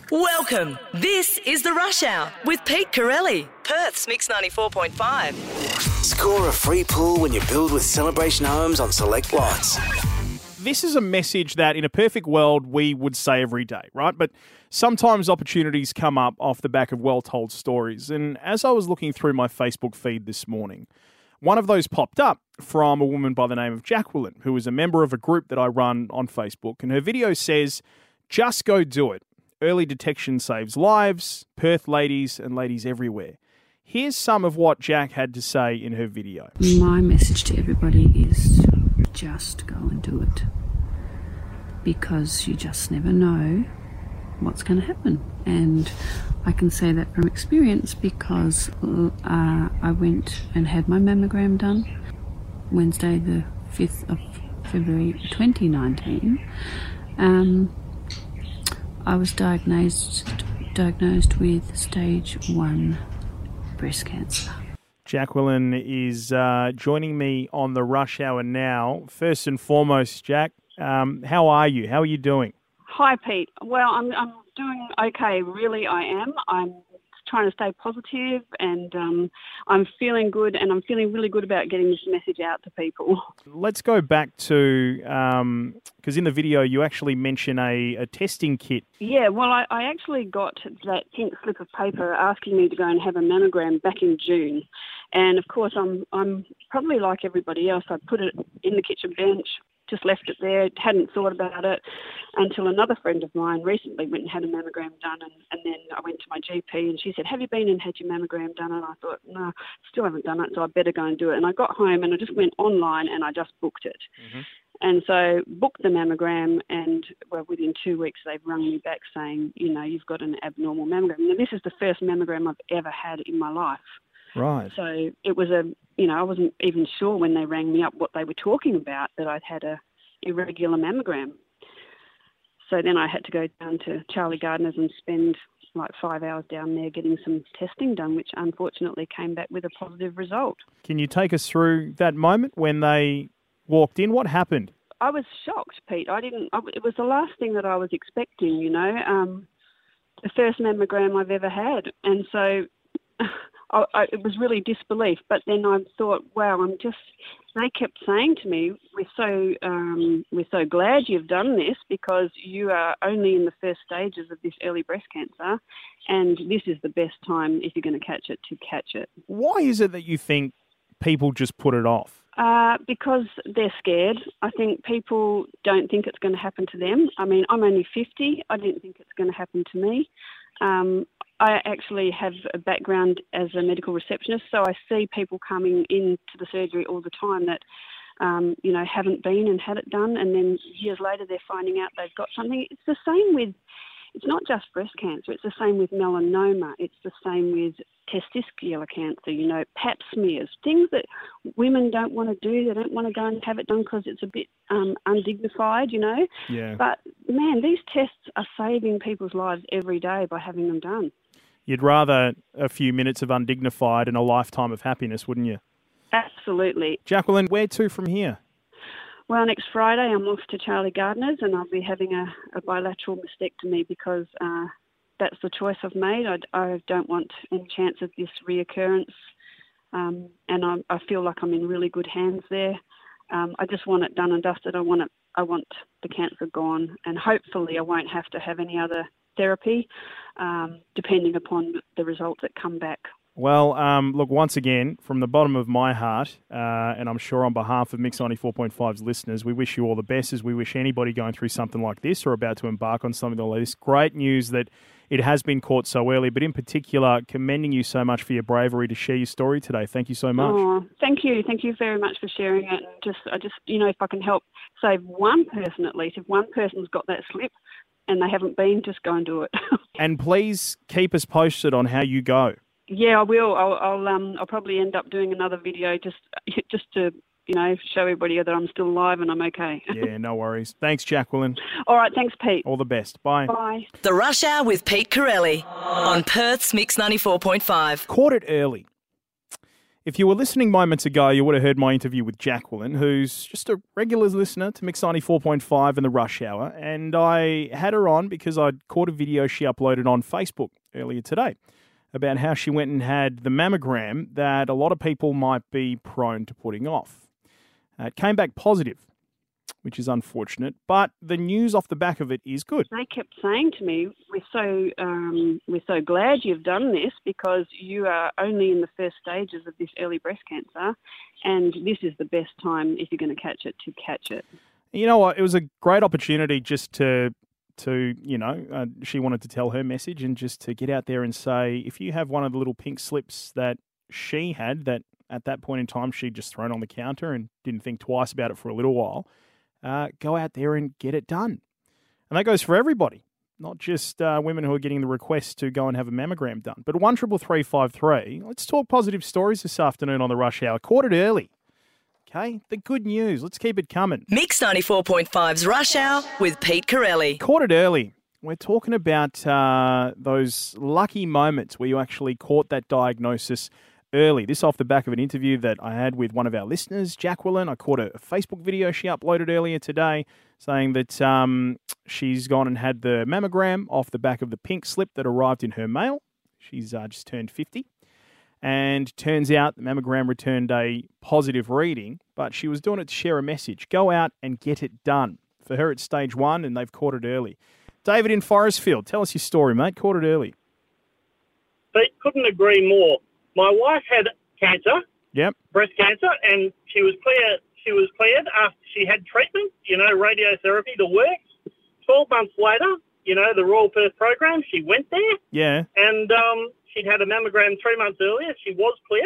Welcome. This is The Rush Hour with Pete Corelli, Perth's Mix 94.5. Score a free pool when you build with Celebration Homes on select lots. This is a message that in a perfect world we would say every day, right? But sometimes opportunities come up off the back of well-told stories. And as I was looking through my Facebook feed this morning, one of those popped up from a woman by the name of Jacqueline, who is a member of a group that I run on Facebook. And her video says, "Just go do it. Early detection saves lives. Perth ladies and ladies everywhere." Here's some of what Jack had to say in her video. My message to everybody is just go and do it, because you just never know what's going to happen. And I can say that from experience because I went and had my mammogram done Wednesday the 5th of February 2019. I was diagnosed with stage 1 breast cancer. Jacqueline is joining me on the Rush Hour now. First and foremost, Jack, how are you? How are you doing? Hi, Pete. Well, I'm doing okay. Really, I am. I'm trying to stay positive, and I'm feeling good, and I'm feeling really good about getting this message out to people. Let's go back to, because in the video you actually mention a testing kit. Yeah, well, I actually got that pink slip of paper asking me to go and have a mammogram back in June. And, of course, I'm probably like everybody else. I put it in the kitchen bench, just left it there, hadn't thought about it until another friend of mine recently went and had a mammogram done, and then I went to my GP and she said, "Have you been and had your mammogram done?" And I thought, no, still haven't done it, so I better go and do it. And I got home and I just went online and I just booked it. Mm-hmm. And so booked the mammogram, and well, within 2 weeks they've rung me back saying, you've got an abnormal mammogram. Now, this is the first mammogram I've ever had in my life. Right. So it was I wasn't even sure when they rang me up what they were talking about, that I'd had a irregular mammogram. So then I had to go down to Charlie Gardner's and spend like 5 hours down there getting some testing done, which unfortunately came back with a positive result. Can you take us through that moment when they walked in? What happened? I was shocked, Pete. It was the last thing that I was expecting, the first mammogram I've ever had. And so it was really disbelief, but then I thought, wow, they kept saying to me, we're so glad you've done this, because you are only in the first stages of this early breast cancer, and this is the best time, if you're going to catch it, to catch it. Why is it that you think people just put it off? Because they're scared. I think people don't think it's going to happen to them. I mean, I'm only 50. I didn't think it's going to happen to me. I actually have a background as a medical receptionist, so I see people coming into the surgery all the time that, haven't been and had it done, and then years later they're finding out they've got something. It's the same with, it's not just breast cancer, it's the same with melanoma, it's the same with testicular cancer, pap smears, things that women don't want to do. They don't want to go and have it done because it's a bit undignified, Yeah. But, man, these tests are saving people's lives every day by having them done. You'd rather a few minutes of undignified and a lifetime of happiness, wouldn't you? Absolutely. Jacqueline, where to from here? Well, next Friday I'm off to Charlie Gardner's and I'll be having a bilateral mastectomy because that's the choice I've made. I don't want any chance of this reoccurrence, and I feel like I'm in really good hands there. I just want it done and dusted. I want the cancer gone, and hopefully I won't have to have any other therapy, depending upon the results that come back. Well, look, once again, from the bottom of my heart, and I'm sure on behalf of Mix 94.5's listeners, we wish you all the best, as we wish anybody going through something like this or about to embark on something like this. Great news that it has been caught so early, but in particular, commending you so much for your bravery to share your story today. Thank you so much. Oh, thank you. Thank you very much for sharing it. I just, if I can help save one person at least, if one person's got that slip and they haven't been, just go and do it. And please keep us posted on how you go. Yeah, I will. I'll probably end up doing another video just to show everybody that I'm still alive and I'm okay. Yeah, no worries. Thanks, Jacqueline. All right, thanks, Pete. All the best. Bye. Bye. The Rush Hour with Pete Corelli on Perth's Mix 94.5. Caught it early. If you were listening moments ago, you would have heard my interview with Jacqueline, who's just a regular listener to Mix 94.5 in the rush hour. And I had her on because I'd caught a video she uploaded on Facebook earlier today about how she went and had the mammogram that a lot of people might be prone to putting off. It came back positive, which is unfortunate, but the news off the back of it is good. They kept saying to me, we're so glad you've done this because you are only in the first stages of this early breast cancer, and this is the best time, if you're going to catch it. You know what? It was a great opportunity just to she wanted to tell her message and just to get out there and say, if you have one of the little pink slips that she had, that at that point in time she'd just thrown on the counter and didn't think twice about it for a little while, go out there and get it done. And that goes for everybody, not just women who are getting the request to go and have a mammogram done. But 133353, let's talk positive stories this afternoon on the Rush Hour. Caught it early. Okay, the good news. Let's keep it coming. Mix 94.5's Rush Hour with Pete Corelli. Caught it early. We're talking about those lucky moments where you actually caught that diagnosis early. This off the back of an interview that I had with one of our listeners, Jacqueline. I caught a Facebook video she uploaded earlier today saying that she's gone and had the mammogram off the back of the pink slip that arrived in her mail. She's just turned 50. And turns out the mammogram returned a positive reading, but she was doing it to share a message. Go out and get it done. For her, it's stage 1, and they've caught it early. David in Forestfield, tell us your story, mate. Caught it early. They couldn't agree more. My wife had cancer, breast cancer, and she was cleared after she had treatment, radiotherapy that works. 12 months later, the Royal Perth program, she went there. Yeah. And she'd had a mammogram 3 months earlier. She was clear.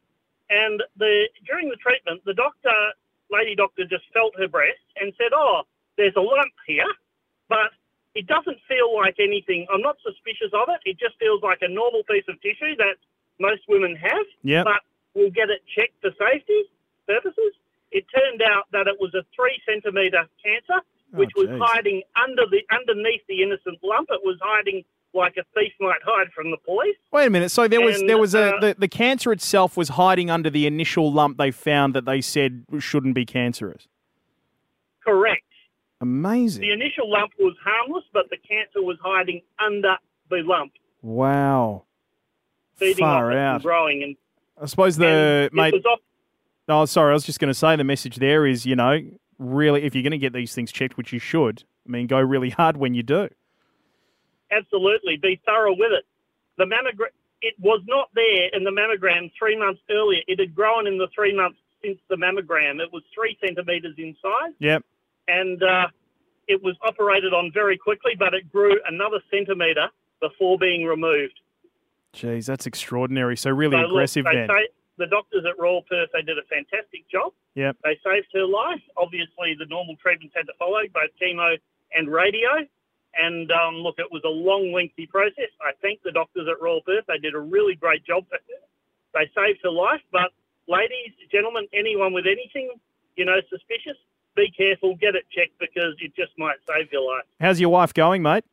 And during the treatment, the lady doctor just felt her breast and said, there's a lump here, but it doesn't feel like anything. I'm not suspicious of it. It just feels like a normal piece of tissue that most women have, but we'll get it checked for safety purposes. It turned out that it was a 3-centimetre cancer, which was hiding underneath the innocent lump. It was hiding like a thief might hide from the police. Wait a minute. So the cancer itself was hiding under the initial lump they found that they said shouldn't be cancerous. Correct. Amazing. The initial lump was harmless, but the cancer was hiding under the lump. Wow. Feeding Far off it out. and growing. And I suppose I was just going to say the message there is, really, if you're going to get these things checked, which you should, go really hard when you do. Absolutely. Be thorough with it. The mammogram, it was not there in the mammogram 3 months earlier. It had grown in the 3 months since the mammogram. It was 3 centimetres in size. Yep. And it was operated on very quickly, but it grew another centimetre before being removed. Jeez, that's extraordinary. So really aggressive then. The doctors at Royal Perth, they did a fantastic job. Yep. They saved her life. Obviously, the normal treatments had to follow, both chemo and radio. And, it was a long, lengthy process. I thank the doctors at Royal Perth. They did a really great job for her. They saved her life. But, ladies, gentlemen, anyone with anything, suspicious, be careful, get it checked because it just might save your life. How's your wife going, mate?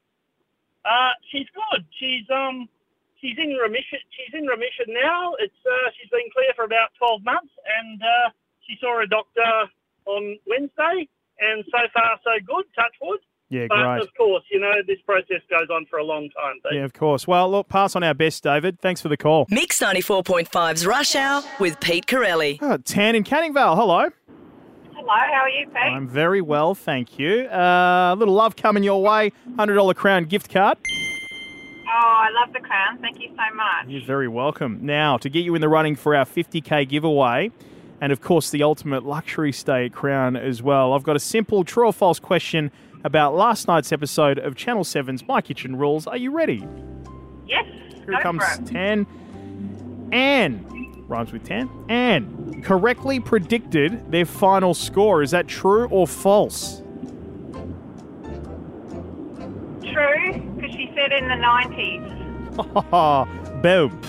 She's good. She's in remission. She's in remission now. She's been clear for about 12 months, and she saw a doctor on Wednesday, and so far so good. Touch wood. Yeah, but great. Of course, this process goes on for a long time. Yeah, of course. Well, look, pass on our best, David. Thanks for the call. Mix 94.5's Rush Hour with Pete Corelli. Tan in Canning Vale, hello. Hello, how are you, Pete? I'm very well, thank you. A little love coming your way, $100 Crown gift card. Oh, I love the Crown. Thank you so much. You're very welcome. Now, to get you in the running for our 50K giveaway, and of course the ultimate luxury stay at Crown as well, I've got a simple true or false question about last night's episode of Channel 7's My Kitchen Rules. Are you ready? Yes, Here comes Tan. Anne, rhymes with Tan. Anne correctly predicted their final score. Is that true or false? True, because she said in the 90s. Boom.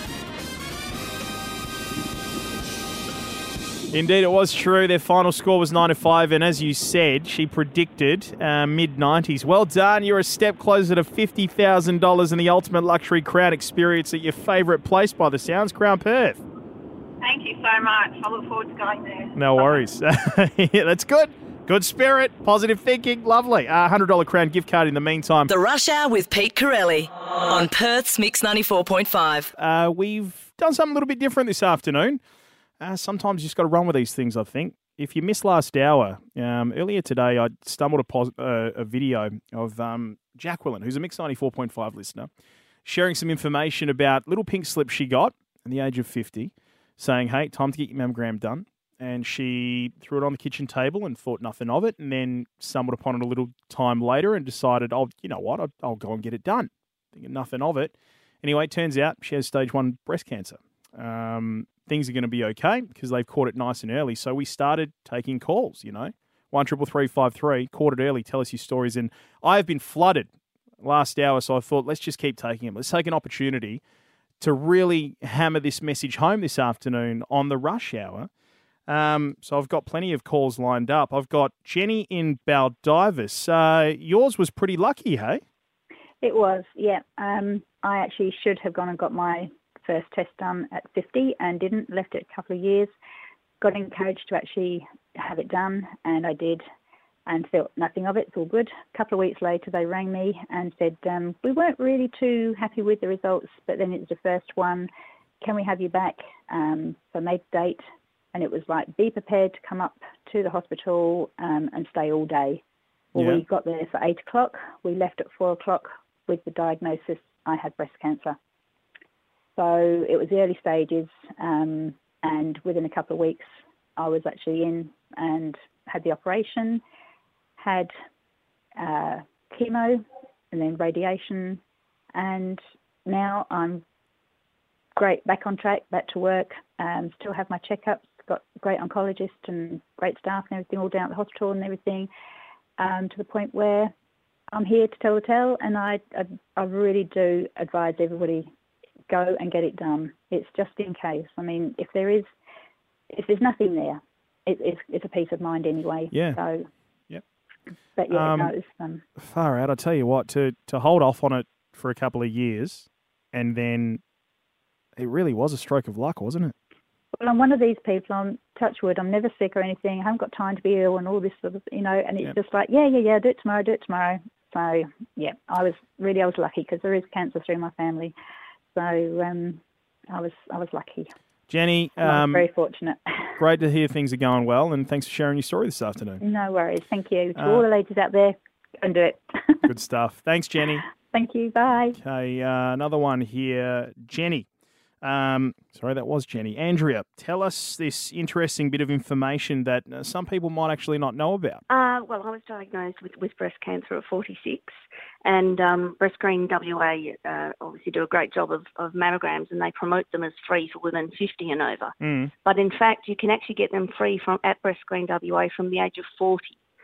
Indeed, it was true. Their final score was 9-5, and as you said, she predicted mid-90s. Well done. You're a step closer to $50,000 in the ultimate luxury Crown experience at your favourite place by the sounds, Crown Perth. Thank you so much. I look forward to going there. No worries. Yeah, that's good. Good spirit, positive thinking, lovely. $100 Crown gift card in the meantime. The Rush Hour with Pete Corelli on Perth's Mix 94.5. We've done something a little bit different this afternoon. Sometimes you just got to run with these things, I think. If you missed last hour, earlier today I stumbled upon a video of Jacqueline, who's a Mix 94.5 listener, sharing some information about little pink slip she got at the age of 50, saying, hey, time to get your mammogram done. And she threw it on the kitchen table and thought nothing of it, and then stumbled upon it a little time later and decided, oh, you know what, I'll go and get it done. Thinking nothing of it. Anyway, it turns out she has stage 1 breast cancer. Things are going to be okay because they've caught it nice and early. So we started taking calls, 1-333-53, caught it early, tell us your stories. And I have been flooded last hour, so I thought, let's just keep taking them. Let's take an opportunity to really hammer this message home this afternoon on the Rush Hour. So I've got plenty of calls lined up. I've got Jenny in Baldivis. Yours was pretty lucky, hey? It was, yeah. I actually should have gone and got my first test done at 50 and didn't, left it a couple of years. Got encouraged to actually have it done, and I did, and felt nothing of it. It's all good. A couple of weeks later, they rang me and said, we weren't really too happy with the results, but then it was the first one. Can we have you back? So I made a date. And it was like, be prepared to come up to the hospital and stay all day. Well, We got there for 8 o'clock. We left at 4 o'clock with the diagnosis I had breast cancer. So it was the early stages, and within a couple of weeks, I was actually in and had the operation, had chemo and then radiation, and now I'm great, back on track, back to work, still have my checkups. Got a great oncologist and great staff and everything all down at the hospital and everything, to the point where I'm here to tell the tale, and I really do advise everybody, go and get it done. It's just in case. I mean, if there's nothing there, it's a peace of mind anyway. Yeah. So, yep. But yeah, no, it's far out. I tell you what, to hold off on it for a couple of years, and then it really was a stroke of luck, wasn't it? Well, I'm one of these people, I'm touch wood, I'm never sick or anything, I haven't got time to be ill and all this sort of, and it's just like, yeah, do it tomorrow. So, yeah, I was lucky because there is cancer through my family. So, I was lucky. Jenny, I'm very fortunate. Great to hear things are going well, and thanks for sharing your story this afternoon. No worries, thank you. To all the ladies out there, go and do it. Good stuff. Thanks, Jenny. Thank you, bye. Okay, another one here. Jenny. Sorry, that was Jenny. Andrea, tell us this interesting bit of information that some people might actually not know about. Well, I was diagnosed with breast cancer at 46, and Breast Screen WA obviously do a great job of mammograms, and they promote them as free for women 50 and over. Mm. But in fact, you can actually get them free at Breast Screen WA from the age of 40.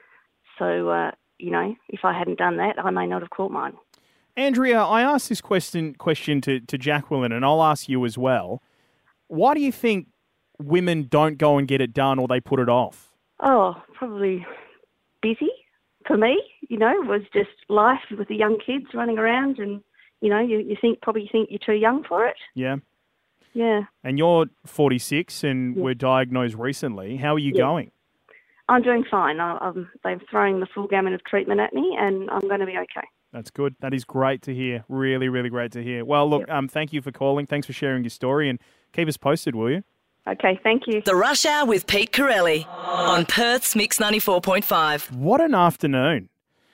So, if I hadn't done that, I may not have caught mine. Andrea, I asked this question to Jacqueline, and I'll ask you as well. Why do you think women don't go and get it done, or they put it off? Oh, probably busy for me. It was just life with the young kids running around, and you probably think you're too young for it. Yeah. Yeah. And you're 46 and were diagnosed recently. How are you going? I'm doing fine. They're throwing the full gamut of treatment at me, and I'm going to be okay. That's good. That is great to hear. Really, really great to hear. Well, look, thank you for calling. Thanks for sharing your story, and keep us posted, will you? Okay, thank you. The Rush Hour with Pete Corelli on Perth's Mix 94.5. What an afternoon.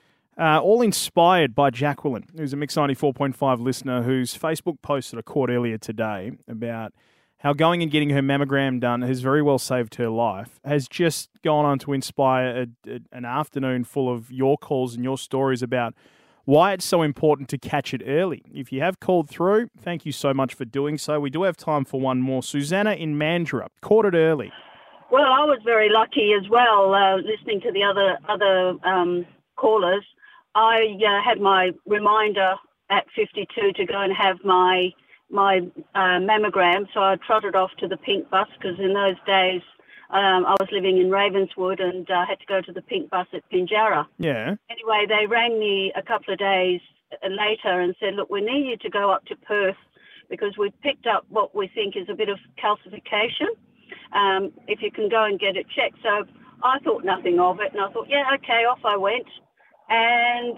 All inspired by Jacqueline, who's a Mix 94.5 listener whose Facebook post that I caught earlier today about how going and getting her mammogram done has very well saved her life, has just gone on to inspire an afternoon full of your calls and your stories about why it's so important to catch it early. If you have called through, thank you so much for doing so. We do have time for one more. Susanna in Mandurah, caught it early. Well, I was very lucky as well, listening to the other callers. I had my reminder at 52 to go and have my mammogram, so I trotted off to the Pink Bus because in those days I was living in Ravenswood and had to go to the Pink Bus at Pinjarra. Yeah. Anyway, they rang me a couple of days later and said, look, we need you to go up to Perth because we've picked up what we think is a bit of calcification. If you can go and get it checked. So I thought nothing of it, and I thought, yeah, okay, off I went. And,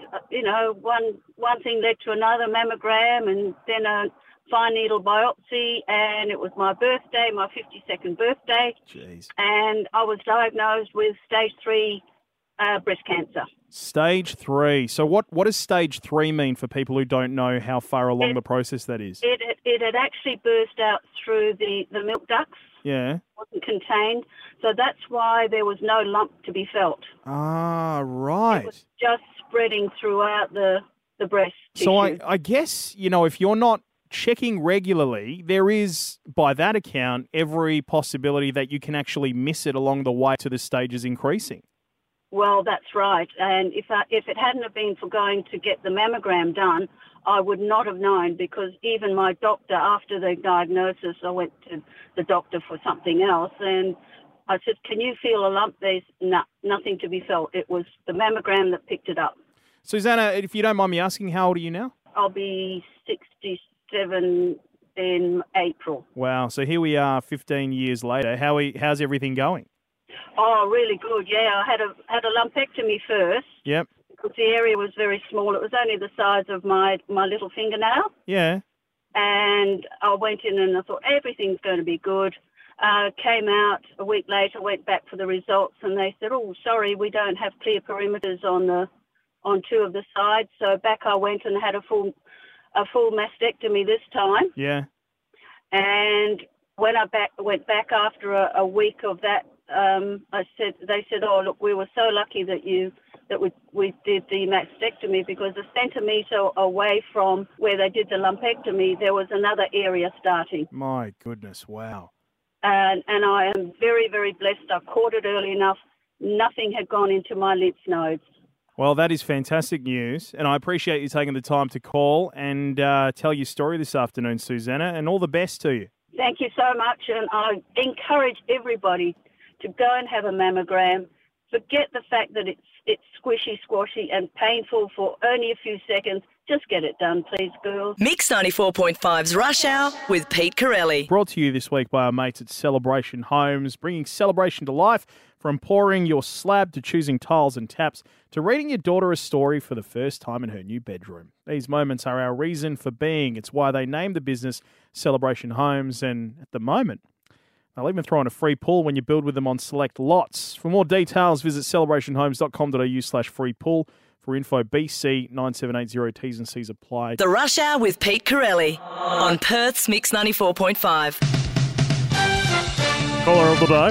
one thing led to another, mammogram, and then a fine needle biopsy, and it was my birthday, my 52nd birthday. Jeez. And I was diagnosed with stage 3 breast cancer. Stage 3. So what does stage 3 mean for people who don't know how far along the process that is? It had actually burst out through the milk ducts. Yeah. It wasn't contained. So that's why there was no lump to be felt. Ah, right. It was just spreading throughout the breast tissue. So I guess, if you're not checking regularly, there is, by that account, every possibility that you can actually miss it along the way to the stages increasing. Well, that's right. And if it hadn't have been for going to get the mammogram done, I would not have known, because even my doctor, after the diagnosis, I went to the doctor for something else, and I said, can you feel a lump? There's nothing to be felt. It was the mammogram that picked it up. Susanna, if you don't mind me asking, how old are you now? I'll be 67 in April. Wow. So here we are 15 years later. How's everything going? Oh, really good. Yeah, I had a lumpectomy first. Yep. Because the area was very small. It was only the size of my little fingernail. Yeah. And I went in and I thought, everything's going to be good. Came out a week later, went back for the results, and they said, oh, sorry, we don't have clear perimeters on 2 of the sides. So back I went and had a full mastectomy this time. Yeah. And when I went back after a week of that, they said, oh, look, we were so lucky that we did the mastectomy, because a centimetre away from where they did the lumpectomy, there was another area starting. My goodness, wow. And I am very, very blessed. I caught it early enough. Nothing had gone into my lymph nodes. Well, that is fantastic news, and I appreciate you taking the time to call and tell your story this afternoon, Susanna, and all the best to you. Thank you so much, and I encourage everybody to go and have a mammogram. Forget the fact that it's squishy, squashy and painful for only a few seconds. Just get it done, please, girls. Mix 94.5's Rush Hour with Pete Corelli. Brought to you this week by our mates at Celebration Homes, bringing celebration to life, from pouring your slab to choosing tiles and taps to reading your daughter a story for the first time in her new bedroom. These moments are our reason for being. It's why they named the business Celebration Homes, and at the moment, they'll even throw in a free pool when you build with them on select lots. For more details, visit celebrationhomes.com.au/free pool. For info, BC 9780, T's and C's apply. The Rush Hour with Pete Corelli on Perth's Mix 94.5. Caller of the day.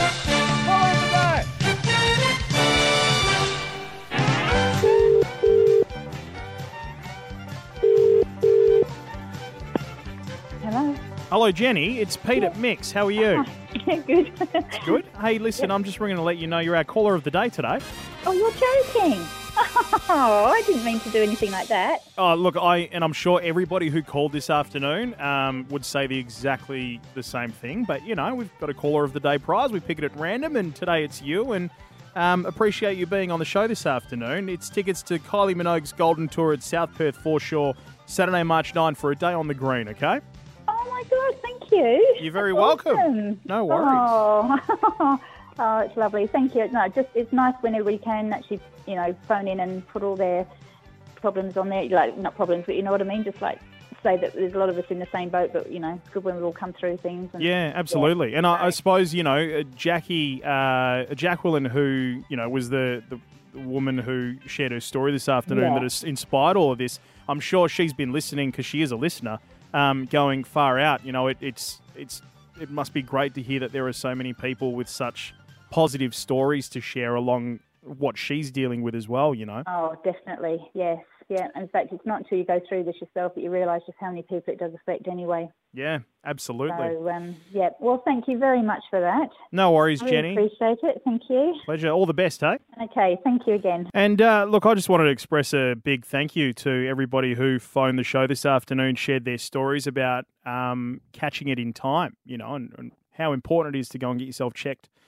Hello. Hello, Jenny. It's Pete at Mix. How are you? Yeah, good. Good. Hey, listen, I'm just ringing to let you know you're our caller of the day today. Oh, you're joking. Oh, I didn't mean to do anything like that. Oh, look, I'm sure everybody who called this afternoon would say exactly the same thing. But, we've got a caller of the day prize. We pick it at random, and today it's you. And appreciate you being on the show this afternoon. It's tickets to Kylie Minogue's Golden Tour at South Perth Foreshore, Saturday, March 9 for a day on the green, okay? Oh, my God, thank you. You're very welcome. Awesome. No worries. Oh. Oh, it's lovely. Thank you. No, it's nice when everybody can actually, phone in and put all their problems on there. Like, not problems, but you know what I mean? Just like say that there's a lot of us in the same boat, but, it's good when we all come through things. And, yeah, absolutely. Yeah. And I suppose, Jacqueline, who, was the woman who shared her story this afternoon that has inspired all of this, I'm sure she's been listening, because she is a listener, going far out. It must be great to hear that there are so many people with such positive stories to share along what she's dealing with as well, Oh, definitely, yes. Yeah, in fact, it's not until you go through this yourself that you realise just how many people it does affect anyway. Yeah, absolutely. So, well, thank you very much for that. No worries, I really Jenny. Appreciate it. Thank you. Pleasure. All the best, hey? Okay, thank you again. And look, I just wanted to express a big thank you to everybody who phoned the show this afternoon, shared their stories about catching it in time, and how important it is to go and get yourself checked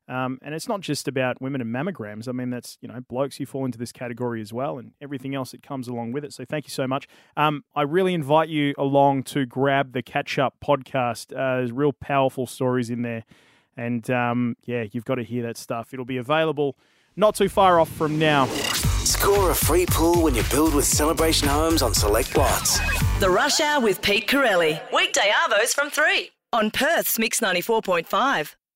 And it's not just about women and mammograms. I mean, that's, blokes, you fall into this category as well, and everything else that comes along with it. So thank you so much. I really invite you along to grab the Catch Up podcast. There's real powerful stories in there. And you've got to hear that stuff. It'll be available not too far off from now. Score a free pool when you build with Celebration Homes on select lots. The Rush Hour with Pete Corelli. Weekday arvos from 3 on Perth's Mix 94.5.